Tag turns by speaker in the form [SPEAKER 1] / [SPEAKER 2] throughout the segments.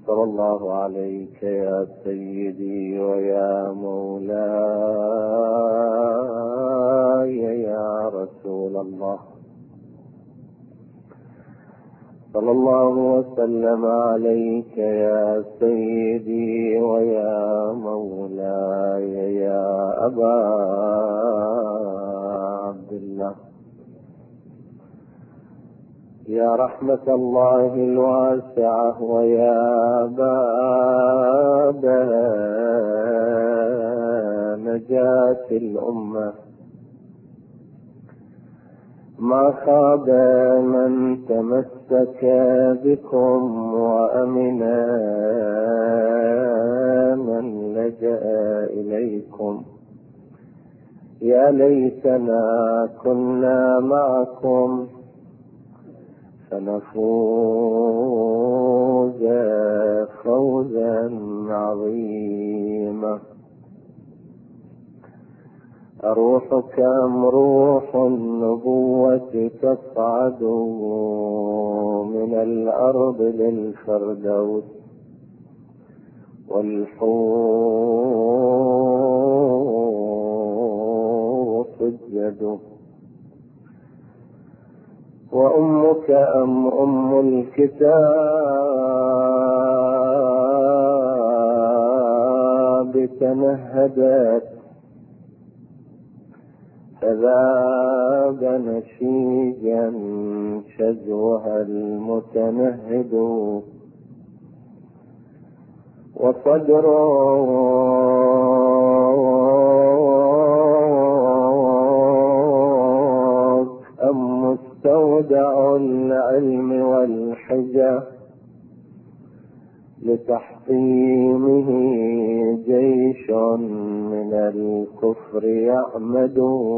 [SPEAKER 1] صلى الله عليك يا سيدي ويا مولاي يا رسول الله. صلى الله وسلم عليك يا سيدي ويا مولاي يا أبا عبد الله. يا رحمة الله الواسعة ويا باب نجاة الأمة، ما خاب من تمسك بكم وأمن من لجأ إليكم. يا ليتنا كنا معكم فنفوز فوزا عظيما. أروحك أم روح النبوة تصعد من الأرض للفردوس والحور سجد، وأمك أم أم الكتاب تنهدت فذاب نشيجا شجوها المتنهد، وصدر أم مستودع العلم والحجة لتحطيمه جيش من الكفر يعمد،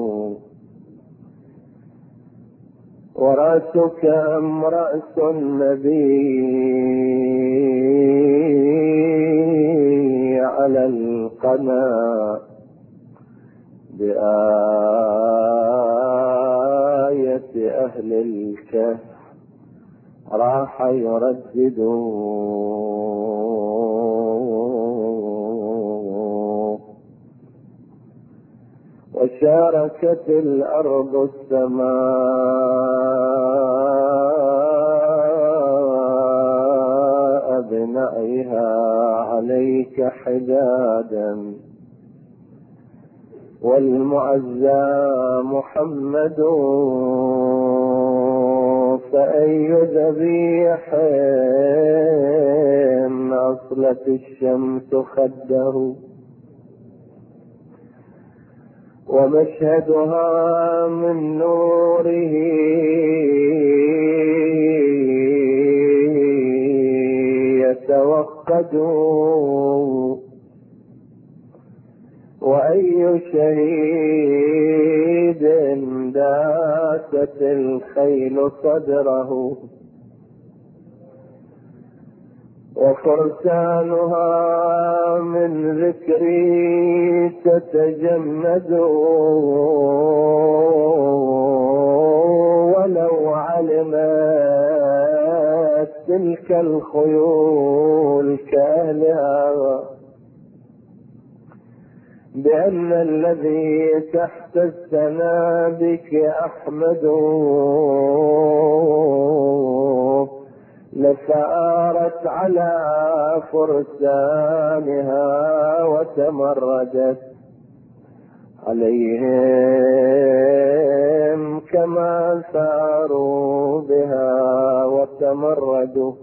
[SPEAKER 1] ورأسك أم رأس النبي على القنا بآية أهل الكهف راح يردد، وشاركت الأرض السماء بنائها عليك حدادا، والمعزى محمد فأي ذبيح أصلت الشمس خده، ومشهدها من نوره يتوقد، وأي شهيد داست الخيل صدره، وفرسانها من ذكري تتجمد، ولو علمت تلك الخيول كأهلها بأن الذي تحت السنابك أحمد لسارت على فرسانها وتمردت عليهم كما ساروا بها وتمردوا،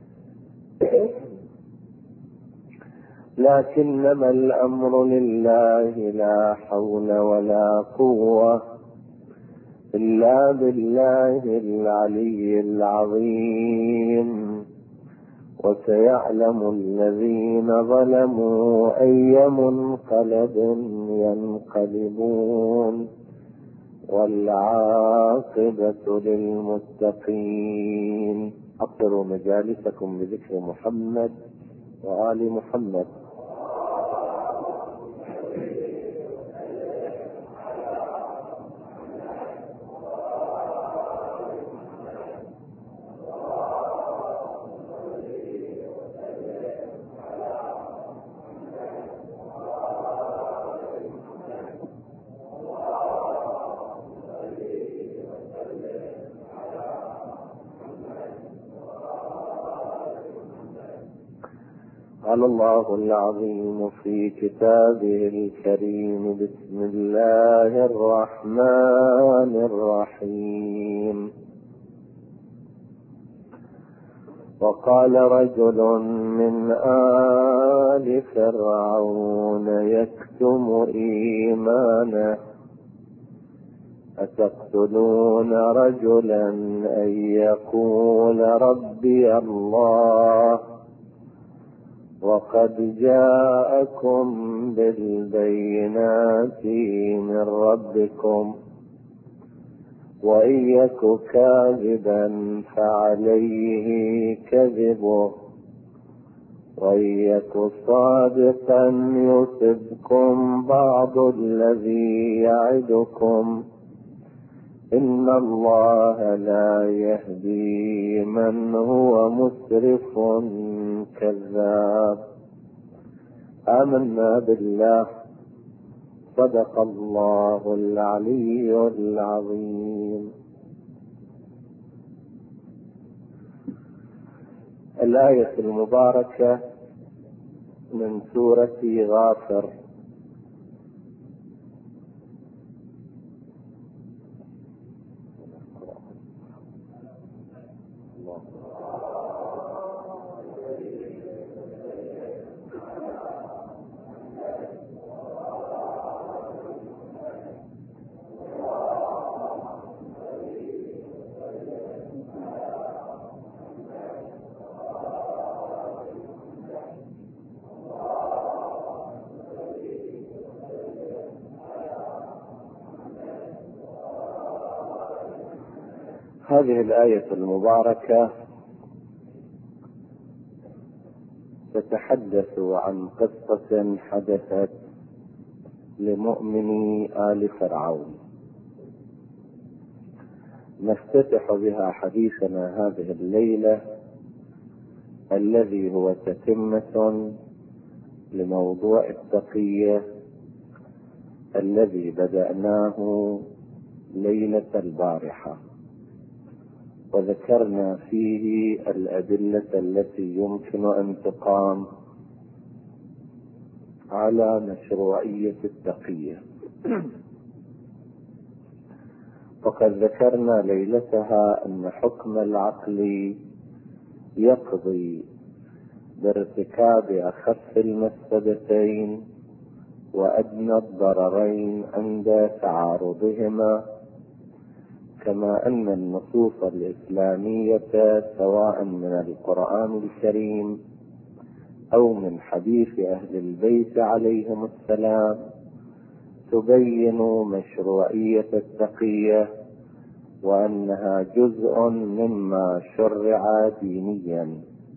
[SPEAKER 1] لكنما الأمر لله لا حول ولا قوة إلا بالله العلي العظيم. وسيعلم الذين ظلموا أي منقلب ينقلبون، والعاقبة للمتقين. أقروا مجالسكم بذكر محمد وآل محمد. قال الله العظيم في كتابه الكريم: بسم الله الرحمن الرحيم. وقال رجل من آل فرعون يكتم إيمانه: أتقتلون رجلا أن يقول ربي الله وقد جاءكم بالبينات من ربكم، وإن يك كاذبا فعليه كذبه، وإن يك صادقا يصبكم بعض الذي يعدكم، إن الله لا يهدي من هو مسرف كذاب. آمنا بالله، صدق الله العلي العظيم. الآية المباركة من سورة غافر. هذه الآية المباركة تتحدث عن قصة حدثت لمؤمني آل فرعون، نفتتح بها حديثنا هذه الليلة، الذي هو تتمة لموضوع التقية الذي بدأناه ليلة البارحة، وذكرنا فيه الأدلة التي يمكن أن تقام على مشروعية التقية. وقد ذكرنا ليلتها أن حكم العقل يقضي بارتكاب أخف المفسدتين وأدنى الضررين عند تعارضهما، كما أن النصوص الإسلامية سواء من القرآن الكريم أو من حديث أهل البيت عليهم السلام تبين مشروعية التقية، وأنها جزء مما شرع دينيا،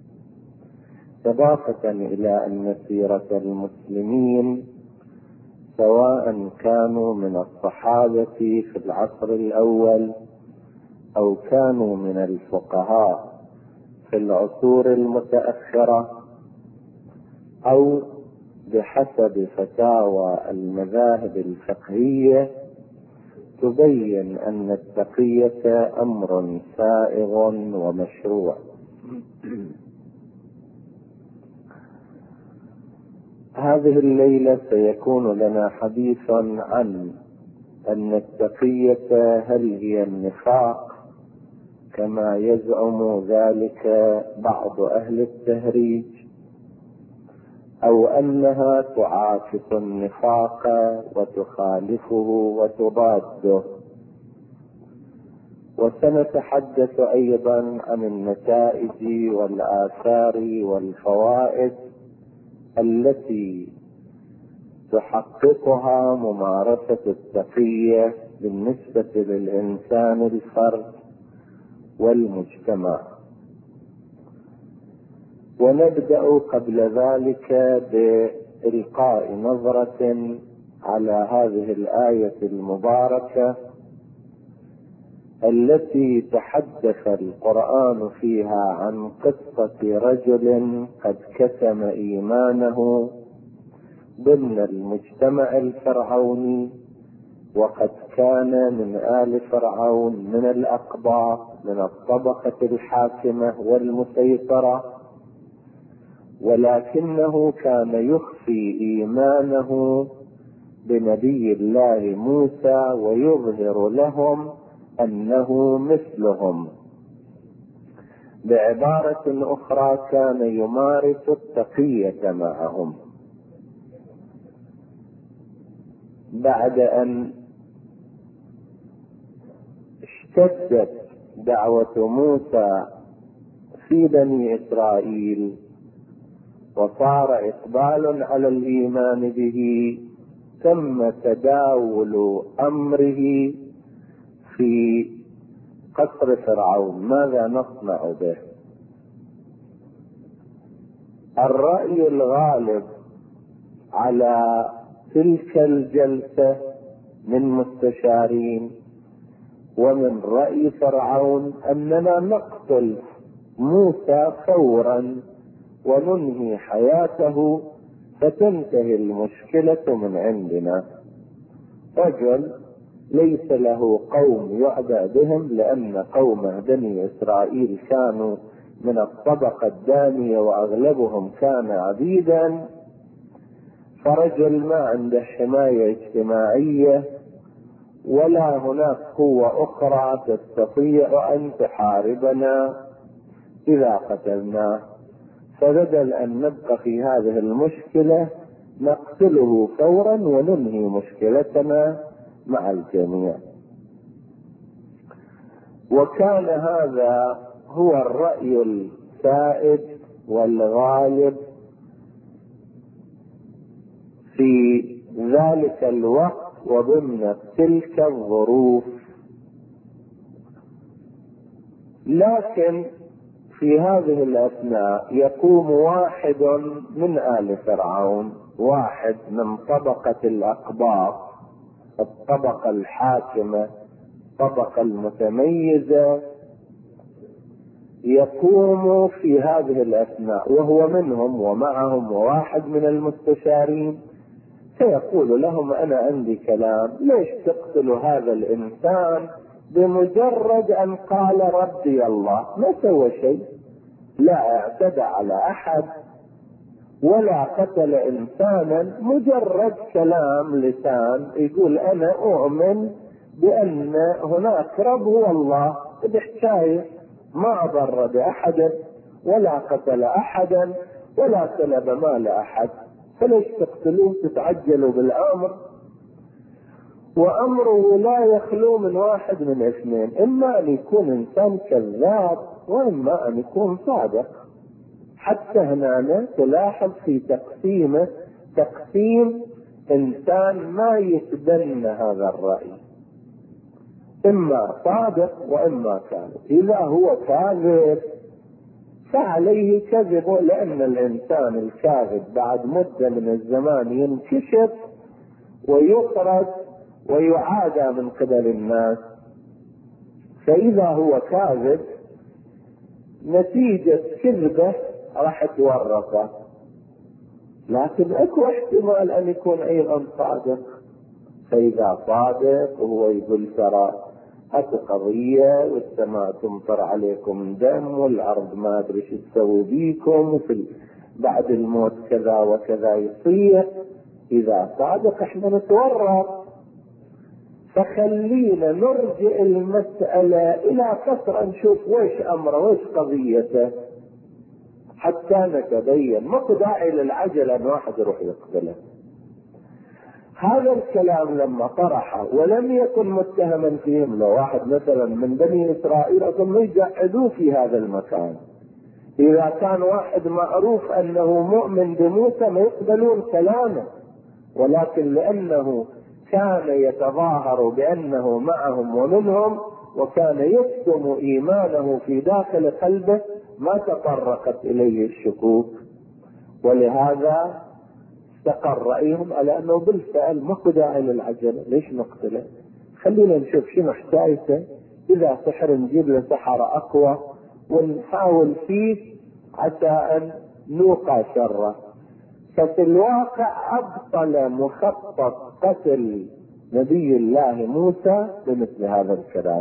[SPEAKER 1] إضافة إلى أن سيرة المسلمين سواء كانوا من الصحابة في العصر الأول أو كانوا من الفقهاء في العصور المتأخرة أو بحسب فتاوى المذاهب الفقهية، تبين أن التقية أمر سائغ ومشروع. هذه الليلة سيكون لنا حديث عن أن التقية هل هي النفاق كما يزعم ذلك بعض أهل التهريج، أو أنها تعاكس النفاق وتخالفه وتضاده. وسنتحدث أيضا عن النتائج والآثار والفوائد التي تحققها ممارسة التقية بالنسبة للإنسان الفرد والمجتمع. ونبدأ قبل ذلك بإلقاء نظرة على هذه الآية المباركة التي تحدث القرآن فيها عن قصة رجل قد كتم إيمانه ضمن المجتمع الفرعوني، وقد كان من آل فرعون من الأقباط من الطبقة الحاكمة والمسيطرة، ولكنه كان يخفي إيمانه بنبي الله موسى ويظهر لهم أنه مثلهم. بعبارة أخرى كان يمارس التقية معهم. بعد أن اشتدت دعوة موسى في بني إسرائيل وصار إقبال على الإيمان به، تم تداول أمره في قصر فرعون. ماذا نصنع به؟ الرأي الغالب على تلك الجلسة من مستشارين ومن رأي فرعون أننا نقتل موسى فورا وننهي حياته فتنتهي المشكلة من عندنا. رجل ليس له قوم يعبأ بهم، لأن قوم بني إسرائيل كانوا من الطبقة الدانية وأغلبهم كان عبيدا، فرجل ما عنده حماية اجتماعية ولا هناك قوة أخرى تستطيع أن تحاربنا إذا قتلناه، فبدل أن نبقى في هذه المشكلة نقتله فورا وننهي مشكلتنا مع الجميع. وكان هذا هو الرأي السائد والغالب في ذلك الوقت وضمن تلك الظروف. لكن في هذه الأثناء يقوم واحد من آل فرعون، واحد من طبقة الأقباط، الطبقة الحاكمة، الطبقة المتميزة، يقوم في هذه الأثناء وهو منهم ومعهم وواحد من المستشارين، فيقول لهم أنا عندي كلام، ليش تقتلوا هذا الإنسان بمجرد أن قال ربي الله؟ ما سوى شيء، لا اعتدى على أحد ولا قتل إنسانا، مجرد كلام لسان يقول أنا أؤمن بأن هناك رب هو الله، بحكاية ما أضر بأحد ولا قتل أحدا ولا سلب مال أحد، فليش تقتلوه تتعجلوا بالأمر؟ وأمره لا يخلو من واحد من اثنين، إما أن يكون إنسان كذاب وإما أن يكون صادق. حتى هنا تلاحظ في تقسيمه تقسيم إنسان ما يتبنى هذا الرأي، إما صادق وإما كاذب. إذا هو كاذب فعليه كذبه، لأن الإنسان الكاذب بعد مدة من الزمان ينكشف ويخرج ويعادى من قبل الناس. فإذا هو كاذب نتيجة كذبه راح تورطه، لكن اكو احتمال ان يكون ايضا صادق. فاذا صادق وهو يقول ترى اكو قضية والسماء تمطر عليكم دم والارض ما ادري شو تسوي بيكم وفي بعد الموت كذا وكذا يصير، اذا صادق احنا نتورط، فخلينا نرجع المسألة الى فترة نشوف ويش امره ويش قضيته حتى نتبين. ماكو داعي للعجلة ان واحد يروح يقتله. هذا الكلام لما طرحه ولم يكن متهما فيهم، لو واحد مثلا من بني اسرائيل اصلا يقعدوه في هذا المكان، اذا كان واحد معروف انه مؤمن بموسى ما يقبلون كلامه، ولكن لانه كان يتظاهر بانه معهم ومنهم وكان يكتم ايمانه في داخل قلبه ما تطرقت اليه الشكوك، ولهذا استقر رأيهم على انه بالفعل ماكو داعي للعجلة، ليش نقتله؟ خلينا نشوف شنو حكايته، اذا سحر نجيب له سحرة اقوى ونحاول فيه حتى ان نوقع شره. ففي الواقع ابطل مخطط قتل نبي الله موسى بمثل هذا الكلام.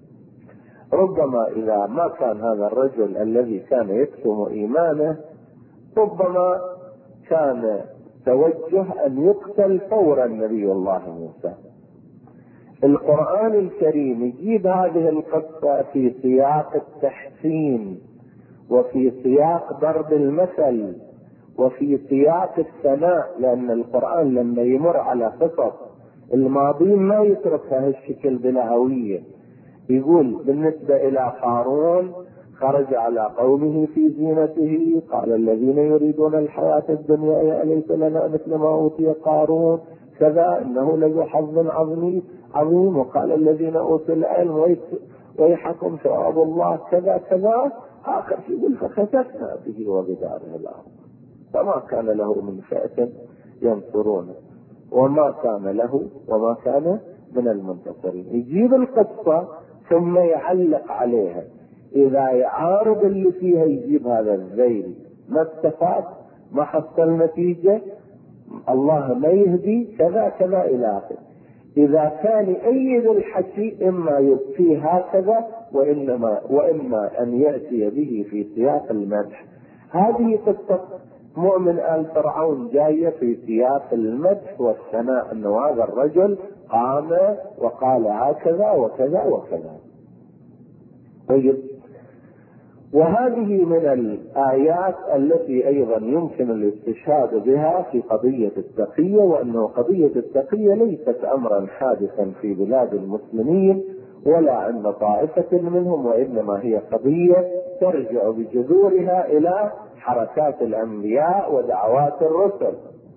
[SPEAKER 1] ربما اذا ما كان هذا الرجل الذي كان يكتم ايمانه ربما كان توجه أن يقتل فورا نبي الله موسى. القرآن الكريم يجيب هذه القصة في سياق التحسين، وفي سياق ضرب المثل، وفي سياق الثناء، لأن القرآن لما يمر على قصص الماضين ما يتركها هالشكل بلا هوية. يقول بالنسبة إلى قارون: خرج على قومه في زينته قال الذين يريدون الحياة الدنيا يا ليت لنا مثل ما أوتي قارون كذا إنه لذو حظ عظيم، وقال الذين أوتوا العلم ويحكم ثواب الله كذا كذا. آخر شيء يقول: فخسفنا به وبداره الأرض فما كان له من فئة ينصرونه وما كان من المنتصرين. يجيب القصة ثم يعلق عليها، إذا يعارض اللي فيها يجيب هذا الذيل، ما استفاد، ما حصل نتيجة، الله ما يهدي كذا كذا إلى آخره. إذا كان يؤيد الحكي إما يبقيه هكذا وإما أن يأتي به في سياق المدح. هذه قصة مؤمن آل فرعون جاية في سياق المدح والثناء، أنه هذا الرجل قام وقال هكذا وكذا وكذا. طيب، وهذه من الآيات التي أيضا يمكن الاستشهاد بها في قضية التقية، وأنه قضية التقية ليست أمرا حادثا في بلاد المسلمين ولا عند طائفة منهم، وإنما هي قضية ترجع بجذورها إلى حركات الأنبياء ودعوات الرسل،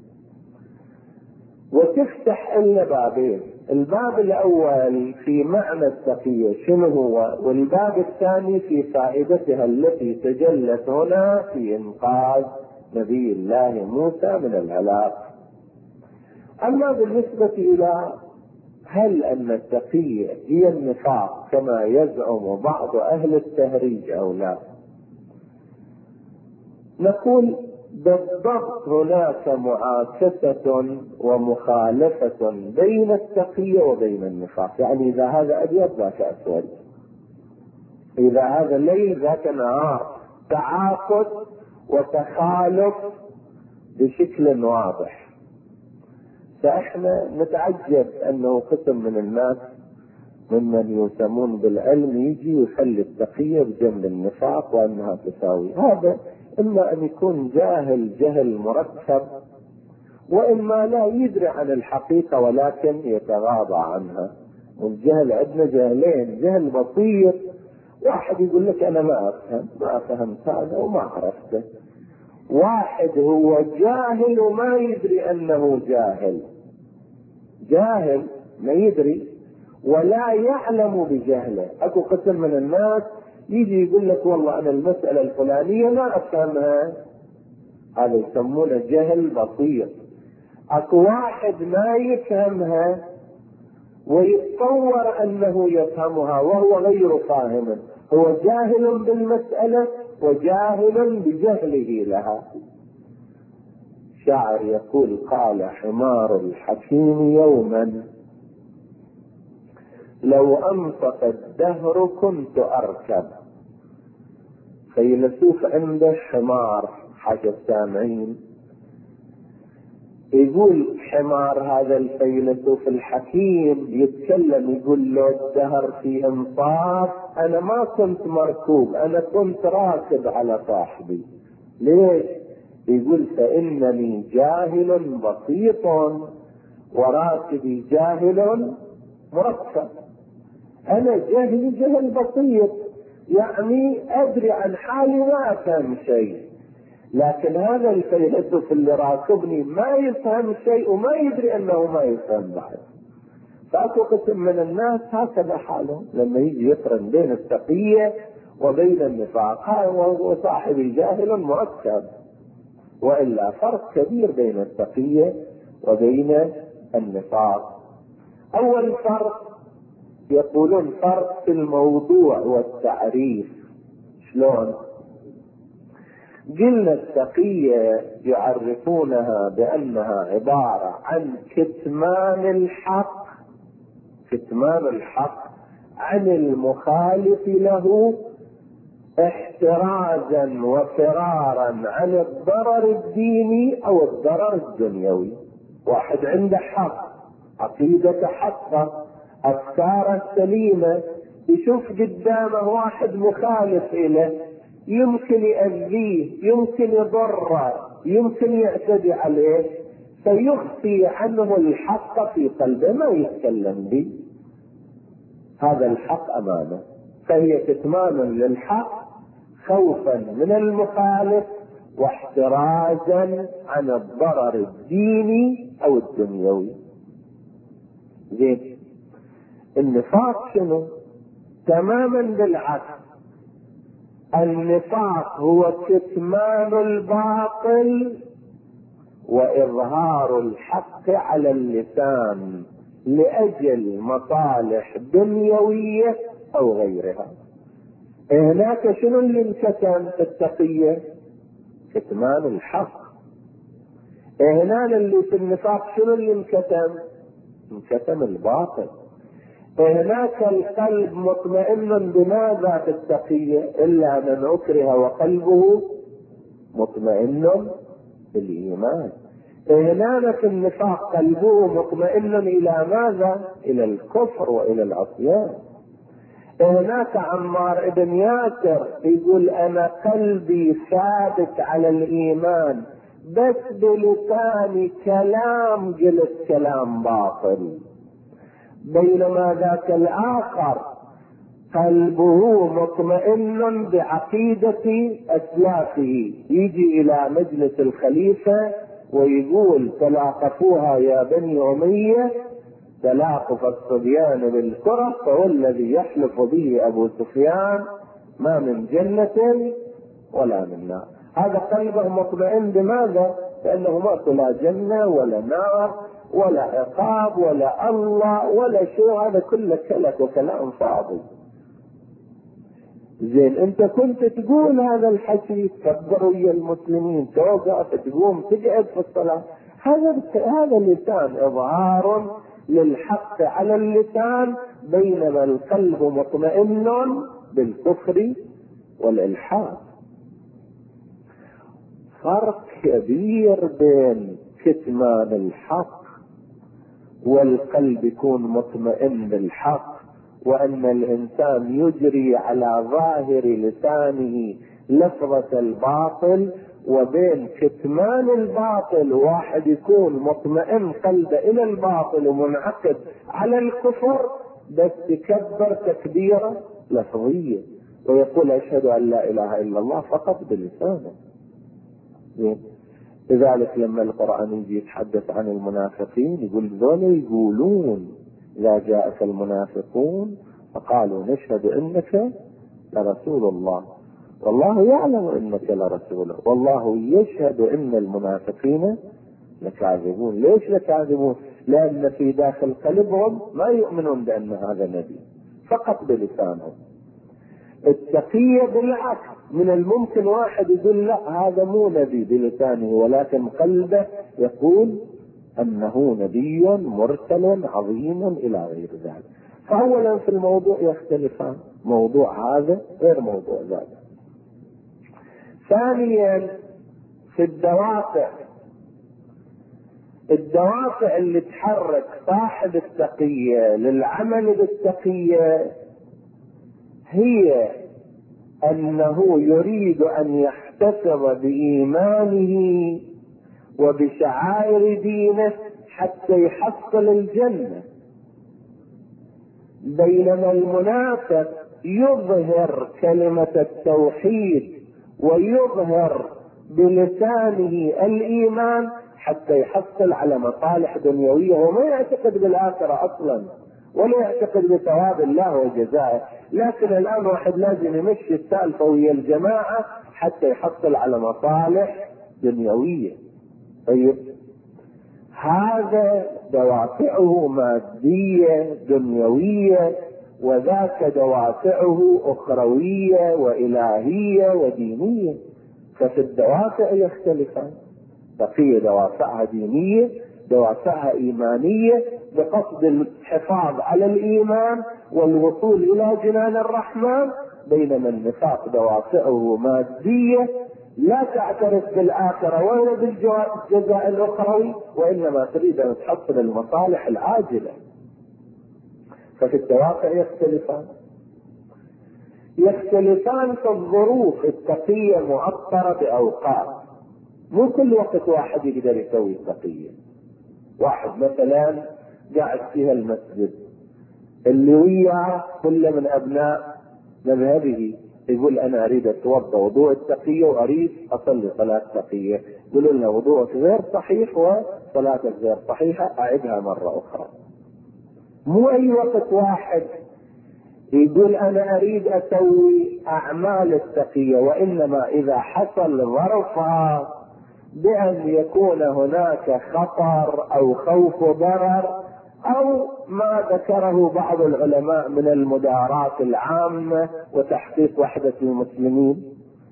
[SPEAKER 1] وتفتح لنا بابين: الباب الأول في معنى التقية شنو هو، والباب الثاني في فائدتها التي تجلت هنا في إنقاذ نبي الله موسى من الهلاك. أما بالنسبة إلى هل أن التقية هي النفاق كما يزعم بعض أهل التهريج أو لا، نقول بالضبط هناك معاكسة ومخالفة بين التقية وبين النفاق. يعني إذا هذا أبيض ذاك أسود، إذا هذا ليل ذاك نهار، تعاقد وتخالف بشكل واضح. فإحنا نتعجب أنه قسم من الناس ممن يسمون بالعلم يجي ويخلي التقية بجنب النفاق وأنها تساوي. هذا إما أن يكون جاهل جهل مركب، وإما لا يدري عن الحقيقة ولكن يتغاضى عنها. والجهل عندنا جهلين: جهل بسيط، واحد يقول لك أنا ما فهمت هذا وما عرفته. واحد هو جاهل وما يدري أنه جاهل ما يدري ولا يعلم بجهله. أكو قسم من الناس يجي يقول لك والله أنا المسألة الفلانية ما أفهمها، هذا يسمونه جهل بسيط. أكو واحد ما يفهمها ويتصور أنه يفهمها وهو غير فاهم، هو جاهل بالمسألة وجاهل بجهله لها. شاعر يقول: قال حمار الحكيم يوما لو أنطق الدهر كنت أركب. فيلسوف عنده حمار، حاجة السامعين، يقول حمار هذا الفيلسوف الحكيم يتكلم، يقول له الدهر في انصاف، أنا ما كنت مركوب، أنا كنت راكب على صاحبي. ليش؟ يقول: فإنني جاهل بسيط وراكبي جاهل مركب. أنا جهل بسيط، يعني أدري عن حالي ما أفهم شيء، لكن هذا الفيلسوف اللي راكبني ما يفهم شيء وما يدري أنه ما يفهم بعد. فأكو قسم من الناس هكذا حالهم لما يجي يقرن بين التقية وبين النفاق: وصاحبي جاهل مركب. وإلا فرق كبير بين التقية وبين النفاق. أول فرق يقولون فرق في الموضوع والتعريف. شلون؟ قلنا التقية يعرفونها بأنها عبارة عن كتمان الحق عن المخالف له احترازا وفرارا عن الضرر الديني او الضرر الدنيوي. واحد عنده حق، عقيدة حقه، افكاره سليمة، يشوف قدامه واحد مخالف له، يمكن يأذيه، يمكن يضره، يمكن يعتدي عليه، فيخفي عنه الحق في قلبه، ما يتكلم به. هذا الحق امانه، فهي كتمان للحق خوفا من المخالف واحترازا عن الضرر الديني او الدنيوي. زين، النفاق شنو؟ تماما بالعكس. النفاق هو كتمان الباطل واظهار الحق على اللسان لاجل مصالح دنيويه او غيرها. هناك شنو اللي انكتم في التقية؟ كتمان الحق. هنا اللي في النفاق شنو اللي انكتم؟ انكتم الباطل. هناك القلب مطمئن بماذا في التقية؟ الا من اكره وقلبه مطمئن بالايمان. هنا في النفاق قلبه مطمئن الى ماذا؟ الى الكفر والى العصيان. هناك عمار بن ياسر يقول انا قلبي ثابت على الايمان بس بلساني كلام قلت كلام باطل. بينما ذاك الاخر قلبه مطمئن بعقيدة اسلافه، يجي الى مجلس الخليفة ويقول تلاقفوها يا بني امية تلاقف الصبيان بالكرة، فوالذي يحلف به ابو سفيان ما من جنة ولا من نار. هذا قلبه مطمئن بماذا؟ لانه ما لا جنة ولا نار ولا عقاب ولا الله ولا شيء، هذا كله كلك وكلام فاضي. زين، انت كنت تقول هذا الحكي تكبر ويا المسلمين، توقف تقوم تقعد في الصلاة، هذا لسان اظهار للحق على اللسان، بينما القلب مطمئن بالكفر والالحاد. فرق كبير بين كتمان الحق والقلب يكون مطمئن بالحق، وان الانسان يجري على ظاهر لسانه لفظة الباطل، وبين كتمان الباطل واحد يكون مطمئن قلبه الى الباطل ومنعقد على الكفر بس يكبر تكبيرة لفظية ويقول اشهد ان لا اله الا الله فقط بلسانه. لذلك لما القرآن يجي يتحدث عن المنافقين يقول ذولا يقولون إذا جاءك المنافقون فقالوا نشهد إنك لرسول الله والله يعلم إنك لرسوله والله يشهد إن المنافقين لكاذبون. ليش لكاذبون؟ لأن في داخل قلبهم ما يؤمنون بأن هذا نبي، فقط بلسانهم. التقية بالعكس، من الممكن واحد يقول لا هذا مو نبي بلسانه ولكن قلبه يقول انه نبي مرسل عظيم الى غير ذلك. فاولا في الموضوع يختلفان، موضوع هذا غير موضوع ذاك. ثانيا في الدوافع اللي تحرك صاحب التقية للعمل بالتقية هي انه يريد ان يحتفظ بايمانه وبشعائر دينه حتى يحصل الجنة، بينما المنافق يظهر كلمة التوحيد ويظهر بلسانه الايمان حتى يحصل على مصالح دنيوية، وما يعتقد بالاخرة اصلا ولا يعتقد بثواب الله وجزائه. لكن الان واحد لازم يمشي السالفة ويا الجماعة حتى يحصل على مصالح دنيوية. طيب هذا دوافعه مادية دنيوية، وذاك دوافعه اخروية والهية ودينية. ففي الدوافع يختلفان، بقية دوافعها دينية، دوافعها ايمانية بقصد الحفاظ على الايمان والوصول الى جنان الرحمن، بينما النفاق دوافعه مادية لا تعترف بالآخرة ولا بالجزاء الأخروي، وإنما تريد أن تحصل المصالح العاجلة. ففي الدوافع يختلفان في الظروف. التقية مؤطرة بأوقات، مو كل وقت واحد يقدر يسوي التقية. واحد مثلا قاعد فيها المسجد، اللي وياه كل من أبناء مذهبه يقول أنا أريد أتوضأ وضوء التقية وأريد أصلي صلاة تقية، يقولوا لنا وضوءك غير صحيح وصلاتك غير صحيحة، أعدها مرة أخرى. مو أي وقت واحد يقول أنا أريد أسوي أعمال التقية، وإنما إذا حصل ظرفها بأن يكون هناك خطر أو خوف ضرر أو ما ذكره بعض العلماء من المداراة العامة وتحقيق وحدة المسلمين،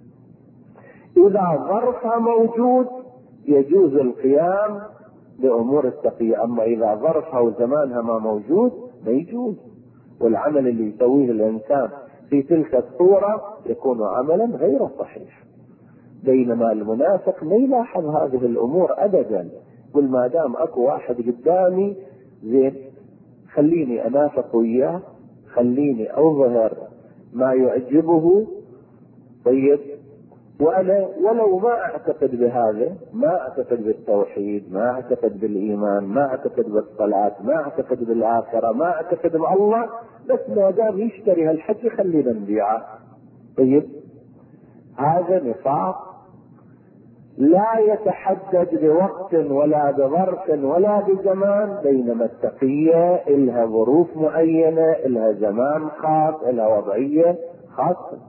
[SPEAKER 1] إذا ظرفها موجود يجوز القيام بأمور التقية. أما إذا ظرفها وزمانها ما موجود ما يجوز، والعمل اللي يسويه الإنسان في تلك الصورة يكون عملا غير صحيح. بينما المنافق ما يلاحظ هذه الأمور أبدا، يقول ما دام أكو واحد قدامي زين خليني أنافق وياه، خليني أظهر ما يعجبه، طيب، وأنا ولو ما أعتقد بهذا، ما أعتقد بالتوحيد، ما أعتقد بالإيمان، ما أعتقد بالصلاة، ما أعتقد بالآخرة، ما أعتقد بالله، بس ما دام يشتري هالحكي خلينا نبيعه. طيب، هذا نفاق لا يتحدد بوقت ولا بظرف ولا بزمان، بينما التقية إلها ظروف معينة، إلها زمان خاص، إلها وضعية خاصة.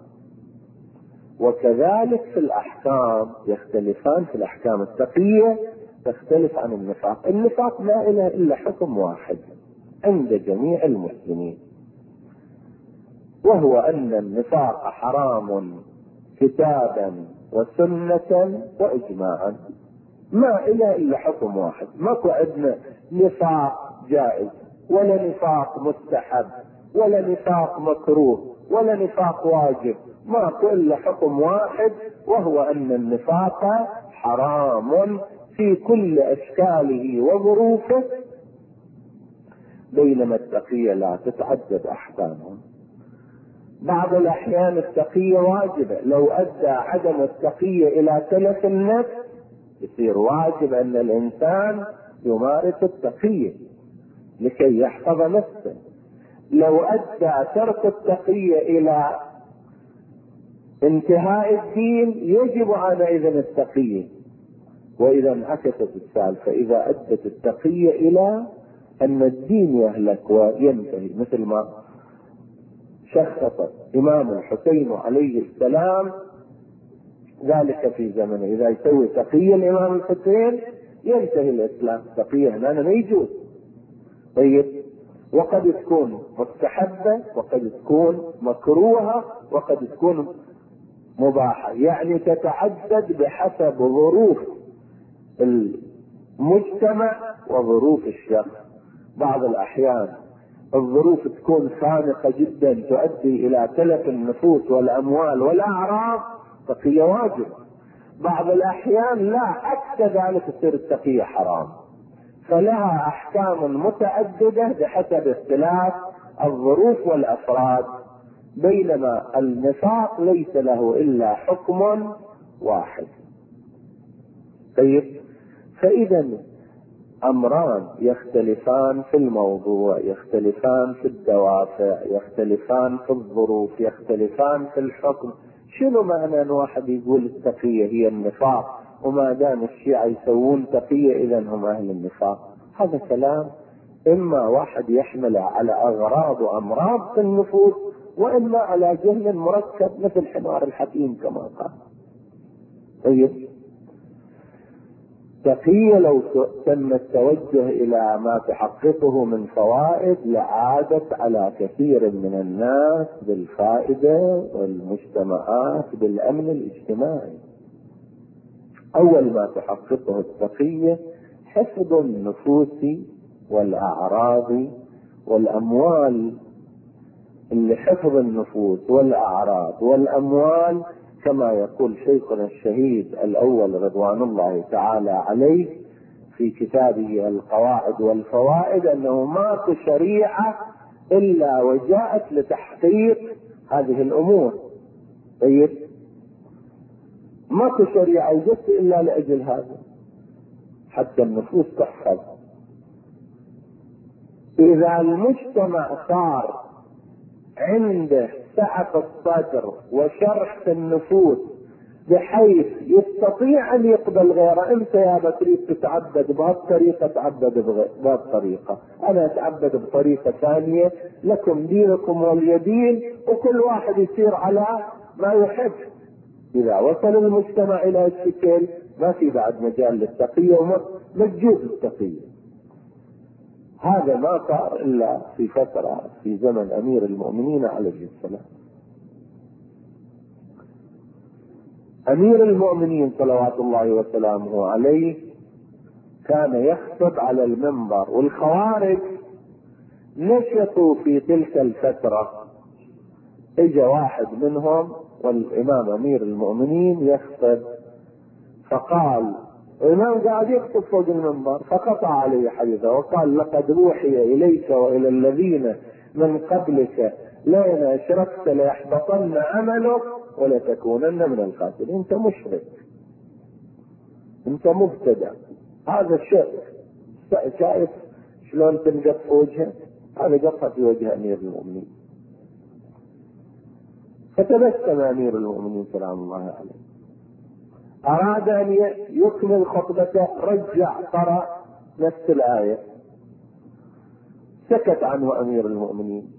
[SPEAKER 1] وكذلك في الأحكام يختلفان. في الأحكام التقية تختلف عن النفاق. النفاق ما إله إلا حكم واحد عند جميع المسلمين، وهو أن النفاق حرام كتابا وسنة وإجماعا. ما إله إلا حكم واحد، ماكو عندنا نفاق جائز ولا نفاق مستحب ولا نفاق مكروه ولا نفاق واجب، ماكو إلا حكم واحد، وهو أن النفاق حرام في كل أشكاله وظروفه، بينما التقية لا تتعدد أحكامها. بعض الأحيان التقية واجبة، لو أدى عدم التقية إلى تلف النفس يصير واجب أن الإنسان يمارس التقية لكي يحفظ نفسه. لو أدى ترك التقية إلى انتهاء الدين يجب على إذن التقية. وإذا انعكست السالفة، إذا أدت التقية إلى أن الدين يهلك وينتهي، مثل ما شخص إمام الحسين عليه السلام ذلك في زمنه، إذا يسوي تقية الإمام الحسين ينتهي الإسلام. تقية هنا ما يجوز. طيب، وقد تكون مستحبة وقد تكون مكروهة وقد تكون مباحة، يعني تتعدد بحسب ظروف المجتمع وظروف الشخص. بعض الأحيان الظروف تكون خانقة جدا تؤدي إلى تلف النفوس والأموال والأعراض، تقية واجب. بعض الأحيان لا، عكس ذلك تصير التقية حرام. فلها أحكام متعددة بحسب اختلاف الظروف والأفراد، بينما النفاق ليس له إلا حكم واحد. طيب، فإذا أمران يختلفان في الموضوع، يختلفان في الدوافع، يختلفان في الظروف، يختلفان في الحكم. شنو معنى أن واحد يقول التقية هي النفاق، وما دام الشيعة يسوون تقية إذا هم أهل النفاق؟ هذا كلام إما واحد يحمله على أغراض وأمراض في النفوس، وإما على جهل مركب مثل حمار الحكيم كما قال. طيب، تقية لو تم التوجه إلى ما تحققه من فوائد لعادت على كثير من الناس بالفائدة والمجتمعات بالأمن الاجتماعي. أول ما تحققه التقية حفظ النفوس والأعراض والأموال لحفظ النفوس والأعراض والأموال، كما يقول شيخنا الشهيد الأول رضوان الله تعالى عليه في كتابه القواعد والفوائد، أنه ماكو شريعة إلا وجاءت لتحقيق هذه الأمور. طيب، ماكو شريعة وجدت إلا لأجل هذا، حتى النفوس تحفظ. إذا المجتمع صار عنده سعة الصدر وشرح النفوس بحيث يستطيع ان يقبل غيره، انت يا بتريد تتعبد بهالطريقة تعبد بهالطريقة، انا اتعبد بطريقة ثانية، لكم دينكم ولي دين، وكل واحد يسير على ما يحب. اذا وصل المجتمع الى الشكل ما في بعد مجال للتقية ومسجود التقية. هذا ما صار الا في فترة في زمن امير المؤمنين عليه السلام. امير المؤمنين صلوات الله وسلامه عليه كان يخطب على المنبر، والخوارج نشطوا في تلك الفترة. اجى واحد منهم والامام امير المؤمنين يخطب، فقال الامام قاعد يخطب فوق المنبر، فقطع عليه حديثه وقال لقد اوحي اليك والى الذين من قبلك لئن اشركت ليحبطن عملك ولتكونن من الخاسرين. انت مشرك، انت مبتدع، هذا الشرك. شايف شلون تنقط في وجهه؟ هذا قطع في وجه امير المؤمنين. فتبسم امير المؤمنين سلام الله عليه، اراد ان يكمل خطبته، رجع قرأ نفس الآية، سكت عنه امير المؤمنين.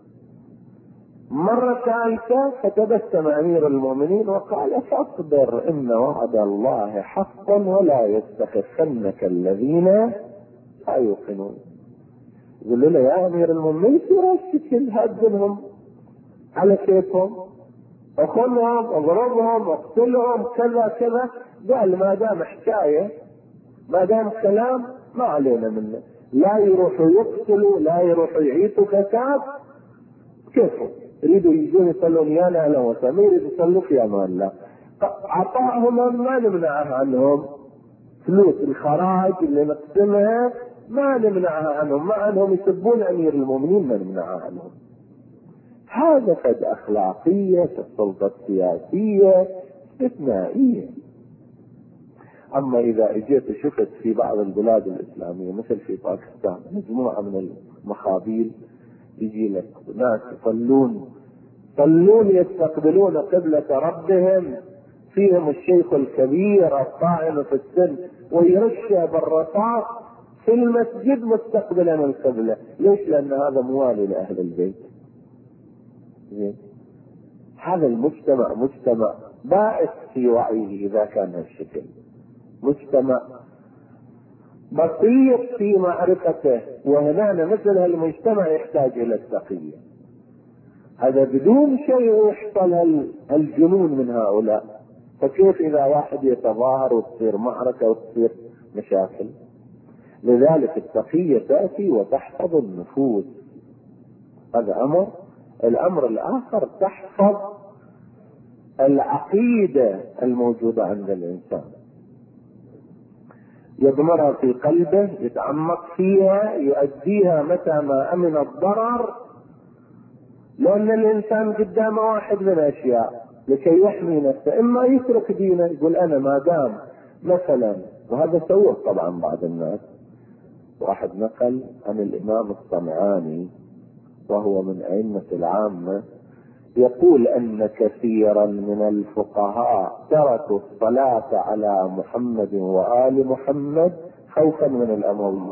[SPEAKER 1] مرة ثالثة فتبسم امير المؤمنين وقال فاصبر ان وعد الله حق ولا يستخفنك الذين لا يوقنون. يقول له يا امير المؤمنين يصير الشكل، هدنهم على كيفهم، اخذهم اضربهم اقتلهم كذا كذا. قال ما دام حكايه، ما دام كلام ما علينا منه، لا يروحوا يقتلوا، لا يروحوا يعيطوا فساد، كيفهم يريدوا يجون يصلون يا لا لا وسلم، يريدوا يصلوا في امان الله. عطاهم ما نمنعها عنهم، فلوس الخراج اللي نقسمها ما نمنعها عنهم، مع انهم يسبون امير المؤمنين ما نمنعها عنهم. هذا فد اخلاقية في السلطة السياسية استثنائية. اما اذا اجيت شفت في بعض البلاد الاسلامية مثل في باكستان مجموعة من المخابيل، يجي لك ناس يصلون يستقبلون قبلة ربهم، فيهم الشيخ الكبير الطاعن في السن ويرشه بالرصاص في المسجد مستقبلا القبلة. ليش؟ لان هذا موالي لاهل البيت. هذا المجتمع مجتمع بائس في وعيه اذا كان هالشكل، مجتمع بسيط في معرفته، وهنا مثل هالمجتمع يحتاج الى التقية. هذا بدون شيء يحصل الجنون من هؤلاء. فكيف اذا واحد يتظاهر وتصير معركة وتصير مشاكل؟ لذلك التقية تأتي وتحفظ النفوس، هذا امر. الامر الاخر تحفظ العقيدة الموجودة عند الانسان، يضمرها في قلبه، يتعمق فيها، يؤديها متى ما امن الضرر. لان الانسان قدامه واحد من اشياء لكي يحمي نفسه، اما يترك دينه، يقول انا ما دام مثلا، وهذا سووه طبعا بعض الناس. واحد نقل عن الامام الصنعاني وهو من ائمة العامة يقول ان كثيرا من الفقهاء تركوا الصلاة على محمد وآل محمد خوفا من الامويين.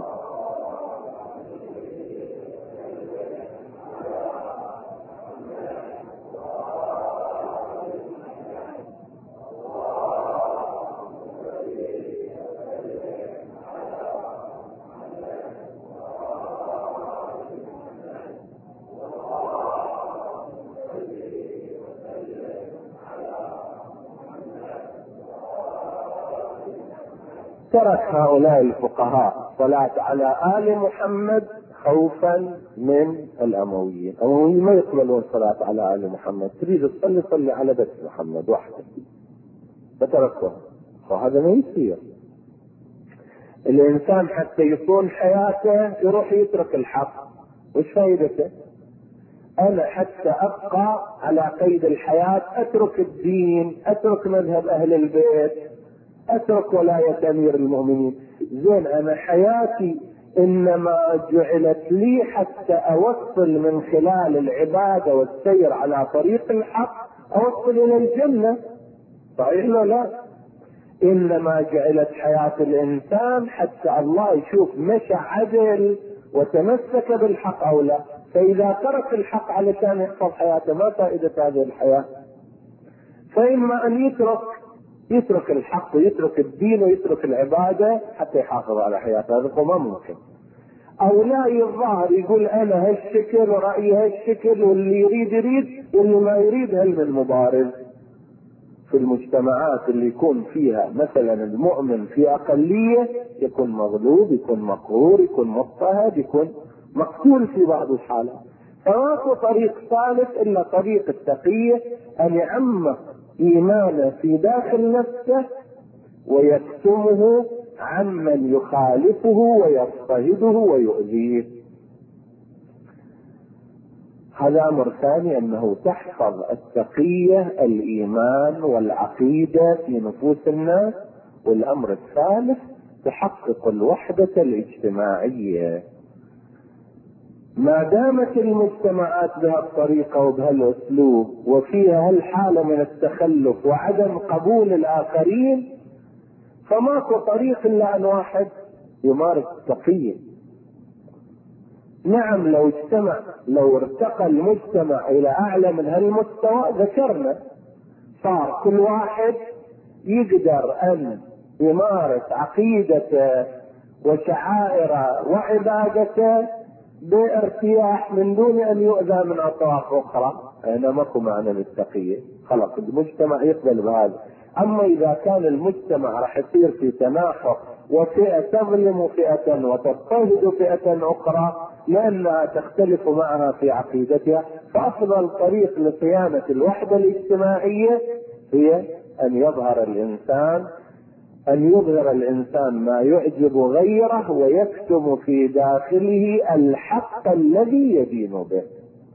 [SPEAKER 1] ترك هؤلاء الفقهاء صلاة على آل محمد خوفا من الأمويين. الأمويين ما يقبلون صلاة على آل محمد، تريد تصلي صلي على بيت محمد وحده فتركوها. وهذا ما يصير. الإنسان حتى يصون حياته يروح يترك الحق، وش فائدته؟ أنا حتى أبقى على قيد الحياة أترك الدين، أترك مذهب أهل البيت، أترك ولاية أمير المؤمنين. زين أنا حياتي إنما جعلت لي حتى أوصل من خلال العبادة والسير على طريق الحق أوصل إلى الجنة، صحيح ولا لا؟ إنما جعلت حياة الإنسان حتى الله يشوف مشى عدل وتمسك بالحق أو لا. فإذا ترك الحق علشان يحفظ حياته ما فائدة هذه الحياة؟ فإما أن يترك الحق ويترك الدين ويترك العبادة حتى يحافظ على حياته، هذا ما ممكن. أو لا يظهر يقول أنا هالشكل ورأيي هالشكل واللي يريد واللي ما يريد هل من مبارز. في المجتمعات اللي يكون فيها مثلا المؤمن في أقلية يكون مغلوب، يكون مقهور، يكون مضطهد، يكون مقتول في بعض الحالات. فماكو طريق ثالث إلا طريق التقية، أن يعمق إيمانه في داخل نفسه ويكتمه عمن يخالفه ويضطهده ويؤذيه. هذا أمر ثاني، أنه تحفظ التقية الإيمان والعقيدة في نفوس الناس. والأمر الثالث تحقق الوحدة الاجتماعية. ما دامت المجتمعات بهالطريقة وبهالأسلوب وفيها هالحالة من التخلف وعدم قبول الآخرين، فماكو طريق إلا أن واحد يمارس التقية. نعم لو ارتقى المجتمع إلى أعلى من هالمستوى ذكرنا، صار كل واحد يقدر أن يمارس عقيدته وشعائره وعبادته بارتياح من دون أن يؤذى من أطراف أخرى، هنا ماكو معنى للتقية. خلاص المجتمع يقبل بهذا. أما إذا كان المجتمع راح يصير في تناحر وفئة تظلم فئة وتضطهد فئة أخرى لأنها تختلف معها في عقيدتها، فأفضل طريق لصيانة الوحدة الاجتماعية هي أن يظهر الإنسان ما يعجب غيره ويكتم في داخله الحق الذي يدين به.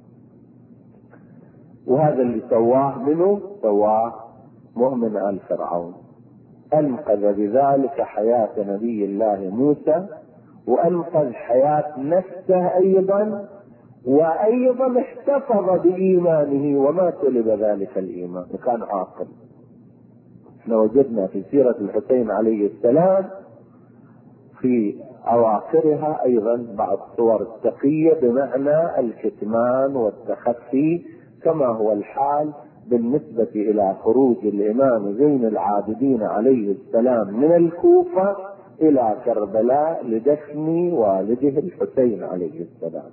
[SPEAKER 1] وهذا اللي سواه مؤمن آل فرعون. أنقذ بذلك حياة نبي الله موسى، وأنقذ حياة نفسه أيضا، وأيضا احتفظ بإيمانه وما سلب ذلك الإيمان وكان عاقل. احنا وجدنا في سيرة الحسين عليه السلام في أواخرها أيضا بعض صور التقية بمعنى الكتمان والتخفي، كما هو الحال بالنسبة إلى خروج الإمام زين العابدين عليه السلام من الكوفة إلى كربلاء لدفن والده الحسين عليه السلام.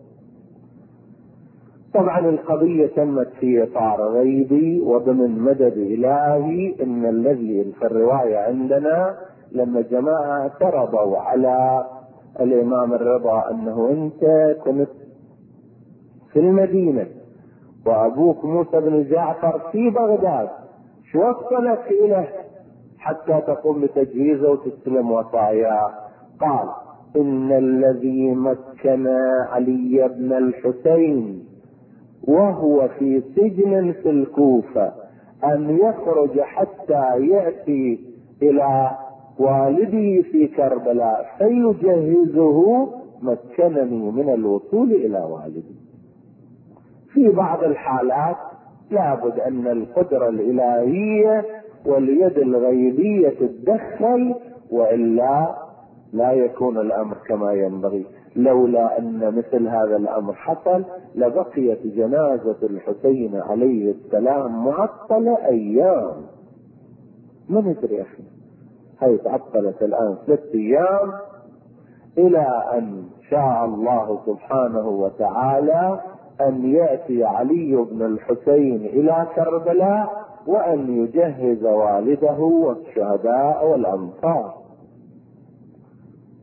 [SPEAKER 1] طبعا القضية تمت في إطار غيبي وضمن مدد إلهي. إن الذي في الرواية عندنا لما جماعة اعترضوا على الإمام الرضا أنه أنت كنت في المدينة وأبوك موسى بن جعفر في بغداد، شو وصلك إليه حتى تقوم بتجهيزه وتستلم وصاياه؟ قال إن الذي مكن علي بن الحسين وهو في سجن في الكوفة أن يخرج حتى يأتي إلى والده في كربلاء فيجهزه مكنني من الوصول إلى والدي. في بعض الحالات لابد أن القدرة الإلهية واليد الغيبية تتدخل، وإلا لا يكون الأمر كما ينبغي. لولا أن مثل هذا الأمر حصل لبقيت جنازة الحسين عليه السلام معطلة أيام. ما ندري أخي، هي تعطلت الآن 3 أيام إلى أن شاء الله سبحانه وتعالى أن يأتي علي بن الحسين إلى كربلاء وأن يجهز والده والشهداء والأنصار.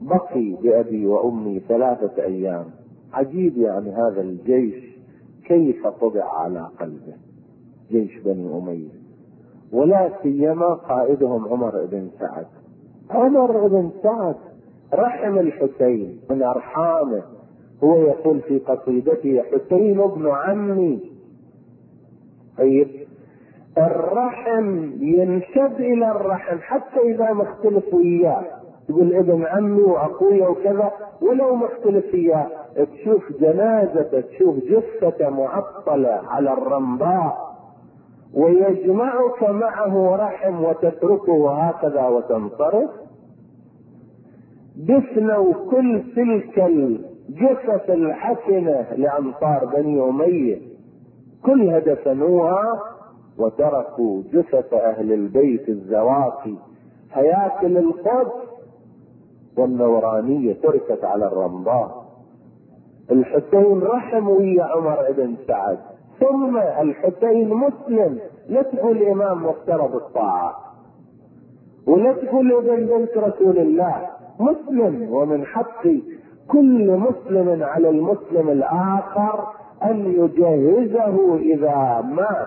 [SPEAKER 1] بقي بأبي وأمي 3 أيام. عجيب يعني هذا الجيش كيف طبع على قلبه، جيش بني أمية، ولا سيما قائدهم عمر بن سعد. عمر بن سعد رحم الحسين من أرحامه، هو يقول في قصيدته: حسين ابن عمي. طيب الرحم ينشد إلى الرحم حتى إذا مختلف وياه، يقول ابن عمي وأخويا وكذا، ولو مختلف وياه تشوف جنازة، تشوف جثة معطلة على الرمضاء ويجمعك معه رحم وتتركه هكذا وتنصرف. دفنوا كل تلك الجثث الحسنة لأنصار بني أمية، كلها دفنوها وتركوا جثث أهل البيت الزواكي، هياكل القدس والنورانية تركت على الرمضاء. الحسين رحم ويا عمر بن سعد. ثم الحسين مسلم، لا تقول إمام مفترض الطاعة ولا تقول ابن بنت رسول الله، مسلم، ومن حق كل مسلم على المسلم الآخر أن يجهزه إذا مات.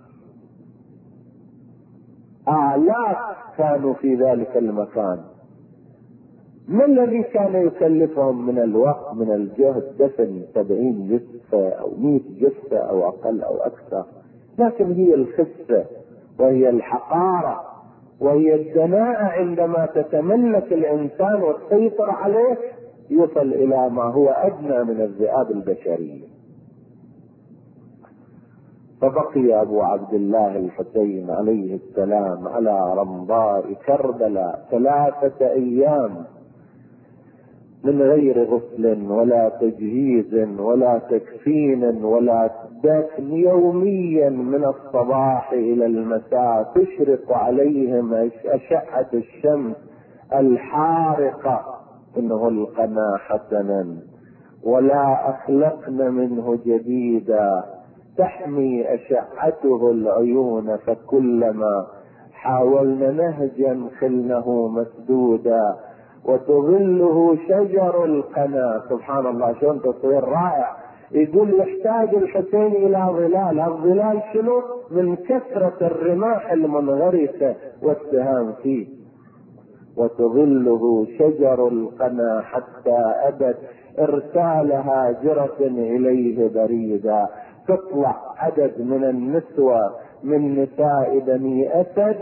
[SPEAKER 1] آلاف كانوا في ذلك المكان، ما الذي كان يكلفهم من الوقت من الجهد؟ دفن 70 جثة أو 100 جثة أو أقل أو أكثر، لكن هي الخسة وهي الحقارة وهي الدناءة عندما تتملك الإنسان وتسيطر عليه يصل إلى ما هو أدنى من الذئاب البشرية. فبقي أبو عبد الله الحسين عليه السلام على رمضاء كربلاء 3 أيام من غير غسل ولا تجهيز ولا تكفين ولا دفن، يوميا من الصباح إلى المساء تشرق عليهم أشعة الشمس الحارقة. إنه القنا حسنا ولا أخلقن منه جديدا، تحمي أشعته العيون، فكلما حاولنا نهجا خلنه مسدودا، وتظله شجر القنا. سبحان الله، شلون تصوير رائع. يقول يحتاج الحسين إلى ظلال، الظلال شنو؟ من كثرة الرماح المنغرسة والسهام فيه. وتظله شجر القنا حتى أبت إرسال هاجرة إليه بريدا. تطلع عدد من النسوة من نساء بني أسد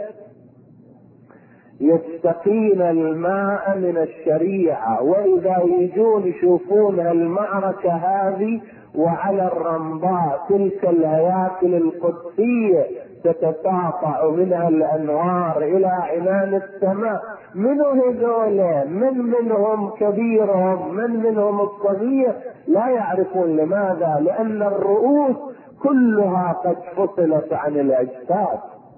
[SPEAKER 1] يستقين الماء من الشريعة، وإذا يجون يشوفون المعركة هذه وعلى الرمضاء تلك الهياكل القدسية تتساطع منها الأنوار إلى عنان السماء. من هذول؟ من منهم كبيرهم، من منهم الصغير؟ لا يعرفون. لماذا؟ لأن الرؤوس كلها قد فصلت عن الأجساد،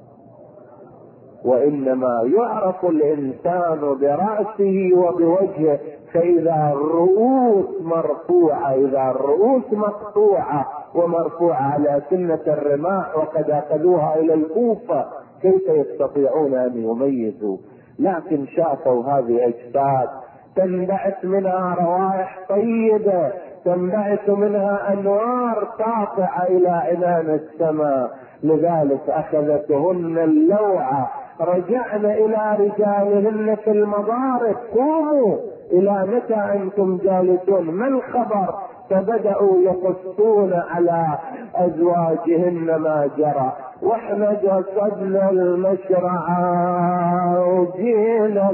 [SPEAKER 1] وإنما يعرف الإنسان برأسه وبوجهه. فإذا الرؤوس مرفوعة، إذا الرؤوس مقطوعة ومرفوعة على سنة الرماح وقد أخذوها إلى الكوفة، كيف يستطيعون أن يميزوا؟ لكن شافوا هذه أجساد تنبعث منها روائح طيبة، تنبعث منها أنوار ساطعة إلى عنان السماء، لذلك أخذتهن اللوعة. رجعن إلى رجالهن في المضارب: قوموا، إلى متى أنتم جالسون؟ ما الخبر؟ فبدأوا يقصون على أزواجهن ما جرى. واحنا جسدنا المشرعة وجينا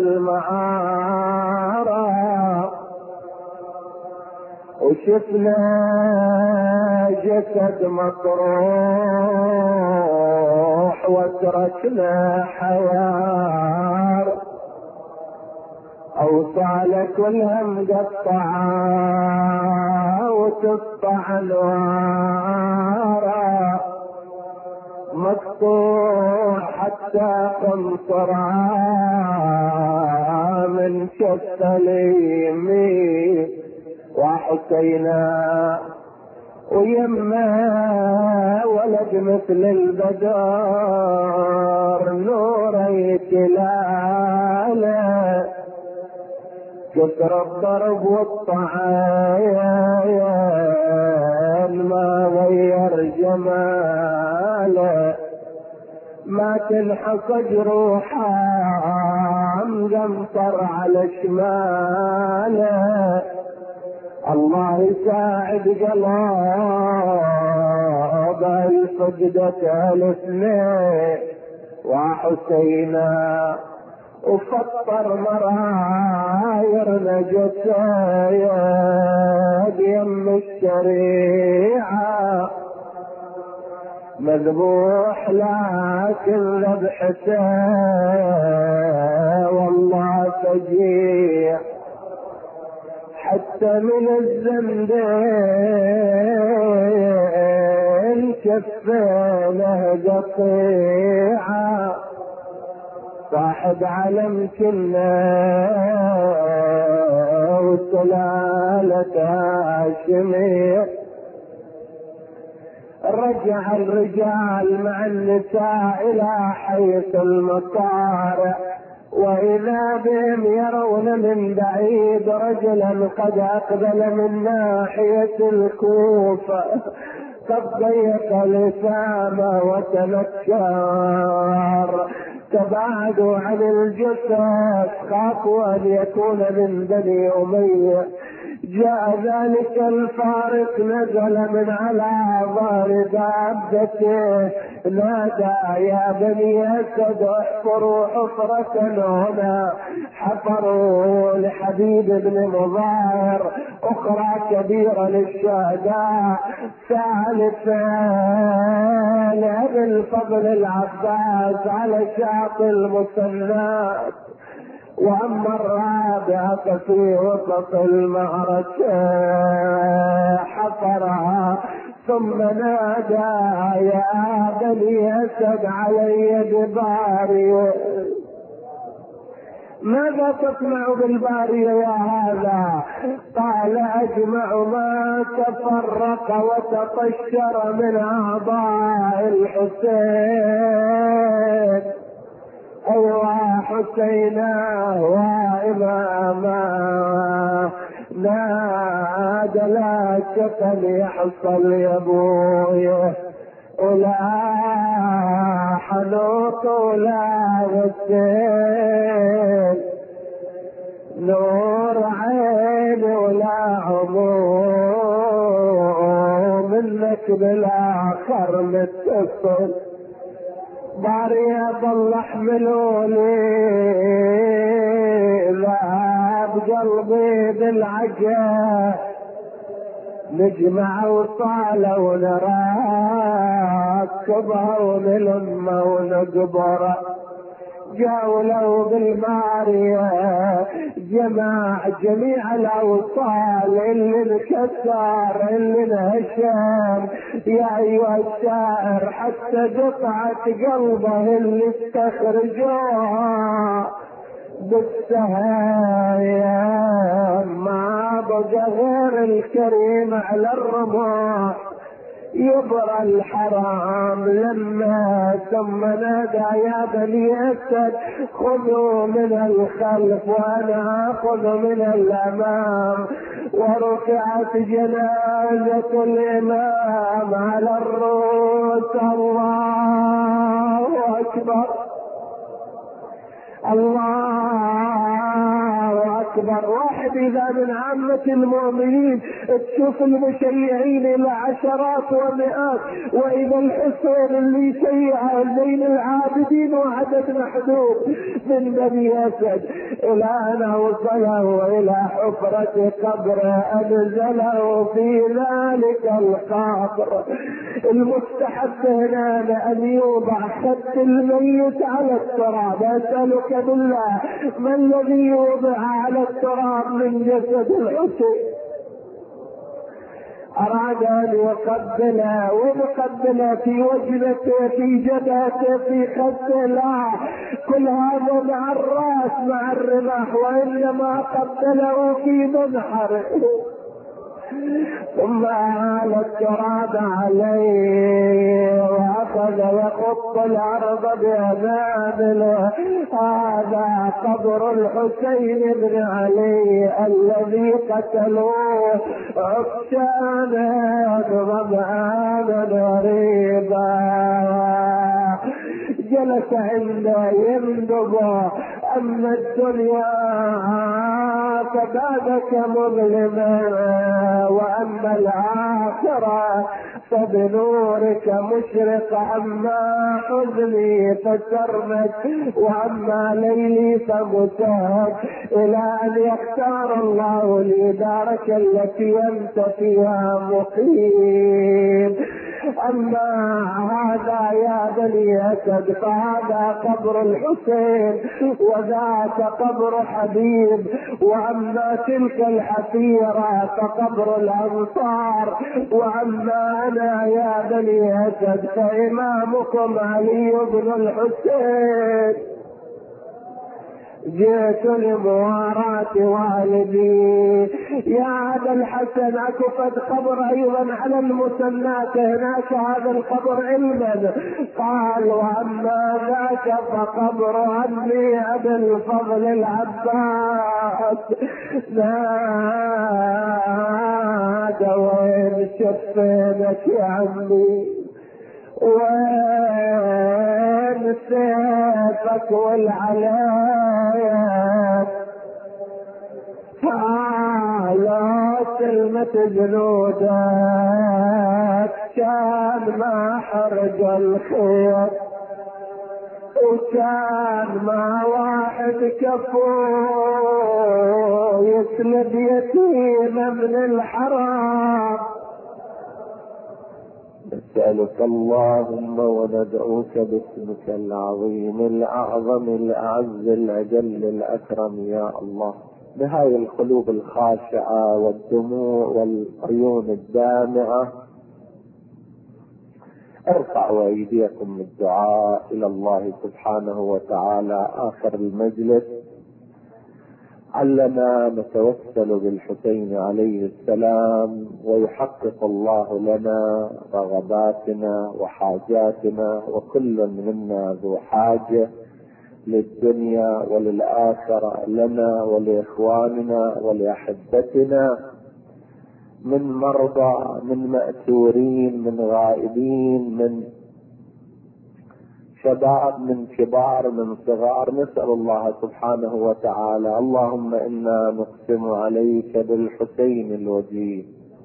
[SPEAKER 1] المعارة وشفنا جسد مطروح وتركنا حوار، أوصال كلها مقطعة وتقطع انوارا، مقطوع حتى تنصرها من شف اليمين، وحسينا ويما ولد مثل البدر نور تلاله، كثر الضرب والطعان ما غير جماله، ما تنحص جروحه مقنطر على شماله. الله يساعد قلب الفقدة الاثنين وحسينا، وفطر مراير نجسايد يم الشريعة، مذبوح لكن ذبحته والله فجيع، حتى من الزندين كفينه قطيعة، صاحب علم كنا وسلالة هاشمية. رجع الرجال مع النساء إلى حيث المصارع، وإذا بهم يرون من بعيد رجلا قد أقبل من ناحية الكوفة، قد ضيق لسانه وتنكر، تباعدوا عن الجثث، خافوا أن يكون من بني أمية. جاء ذلك الفارق نزل من على ظهر دابته، نادى يا بني أسد احفروا حفرة هنا. حفروا لحبيب بن مظاهر، أخرى كبيرة للشهداء، ثالثا لأبي الفضل العباس على شاطئ المثنات، واما الرابعة ففي وسط المعركة حفرها ثم نادى يا بني أسد علي ببارية. ماذا تصنع بالبارية يا هذا؟ قال اجمع ما تفرق وتطشر من اعضاء الحسين. ايوا حسينا واماما نادى لا شكل يحصل يا ابويا، ولا حنوط ولا غسيل، نور عين ولا عموم، منك بالاخر متصل. باريا ضل احملوني ذهب قلبي بالعجاب، نجمع وصالة ونراكبها ونلمة ونقبرة. جاولوا بالمارية جميع الاوصال، اللي انكسر اللي انهشم يا ايها الشاعر، حتى قطعة قلبه اللي استخرجوها بالسهايم، ما بقى غير الكريم على الرماح يبرى الحرام. لما ثم نادى يا بني أسد خذوا من الخلف وانا اخذ من الامام، ورفعت جنازة الامام على الرؤوس. الله اكبر الله اكبر. واحد اذا من عامة المؤمنين تشوف المشيعين الى عشرات ومئات، واذا الحسين اللي شيع زين العابدين وعدد محدود من بني اسد، الى ان اوصله الى حفرة قبره انزله في ذلك القبر. المستحب هنا ان يوضع خد الميت على التراب. اسألك بالله ما الذي يوضع على التراب من جسد الحسين؟ اراد ان يقبله ومقبله في وجهته في جبهته في خده، لا، كل هذا مع الراس مع الرماح، وانما قبله في منحره. ثم أعال التراب عليه وأخذ يخط الأرض بأنامله. هذا قبر الحسين بن علي الذي قتلوه عطشانا ظمآنا غريبا. جلس عنده يندب أما الدنيا فبادك مظلما وأما الآخرة فبنورك مشرق. أما حزني فسرمت وأما ليلي فمسهد إلى أن يختار الله لي دارك التي أنت فيها مقيم. أما هذا يا بني أسد فهذا قبر الحسين وذاك قبر حبيب. وأما تلك الحفيرة فقبر الأنصار. وأما أنا يا بني أسد فإمامكم علي بن الحسين. جئت لمواراة والدي. يا أبا الحسن أكفت قبر أيضا على المسنات هناك هذا القبر علما. قال وأما ذاك فقبر عمي أبي الفضل العباس. نادى وين شفينك يا عمي وين سيفك والعلايا. تعالوا سلمة جنودك كان ما حرج الخير وكان ما واحد كفو يسلب يتيم من الحرام. نسألك اللهم وندعوك باسمك العظيم الأعظم الأعز الأجل الأكرم يا الله بهذه القلوب الخاشعة والدموع والعيون الدامعة ارفعوا أيديكم بالدعاء إلى الله سبحانه وتعالى. آخر المجلس علنا نتوسل بالحسين عليه السلام ويحقق الله لنا رغباتنا وحاجاتنا. وكل منا ذو حاجة للدنيا وللآخرة لنا ولإخواننا ولأحبتنا من مرضى من مأسورين من غائبين من شباب من كبار من صغار. نسأل الله سبحانه وتعالى اللهم إنا نقسم عليك بالحسين الوجيه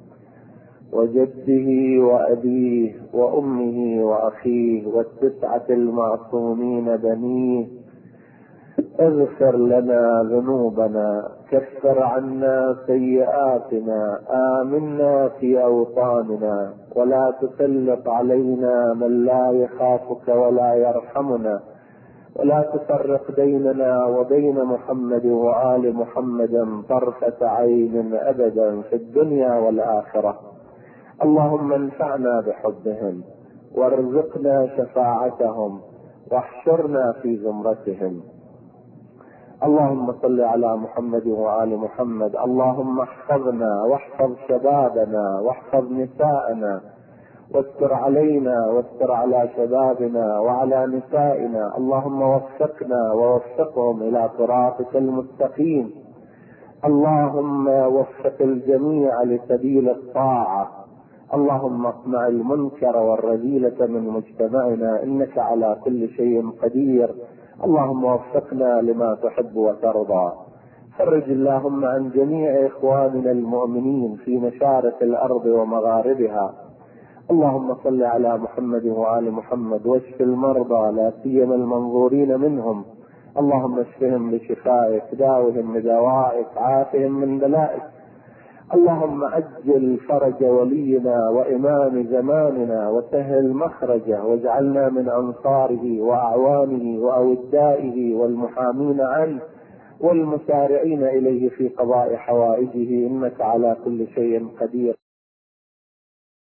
[SPEAKER 1] وجده وأبيه وأمه وأخيه والتسعة المعصومين بنيه. اغفر لنا ذنوبنا كفر عنا سيئاتنا آمنا في أوطاننا ولا تسلط علينا من لا يخافك ولا يرحمنا ولا تفرق بيننا وبين محمد وآل محمد طرفة عين أبدا في الدنيا والآخرة. اللهم انفعنا بحبهم وارزقنا شفاعتهم واحشرنا في زمرتهم. اللهم صل على محمد وآل محمد. اللهم احفظنا واحفظ شبابنا واحفظ نساءنا واستر علينا واستر على شبابنا وعلى نسائنا. اللهم وفقنا ووفقهم إلى صراطك المستقيم. اللهم وفق الجميع لسبيل الطاعة. اللهم اقمع المنكر والرذيلة من مجتمعنا إنك على كل شيء قدير. اللهم وفقنا لما تحب وترضى. فرج اللهم عن جميع إخواننا المؤمنين في مشارق الأرض ومغاربها. اللهم صل على محمد وآل محمد واشف المرضى لا سيما المنظورين منهم. اللهم اشفهم بشفائك داوهم بدوائك عافهم من بلائك. اللهم عجل فرج ولينا وإمام زماننا وسهل مخرجه واجعلنا من أنصاره وأعوانه وأودائه والمحامين عنه والمسارعين إليه في قضاء حوائجه إنك على كل شيء قدير.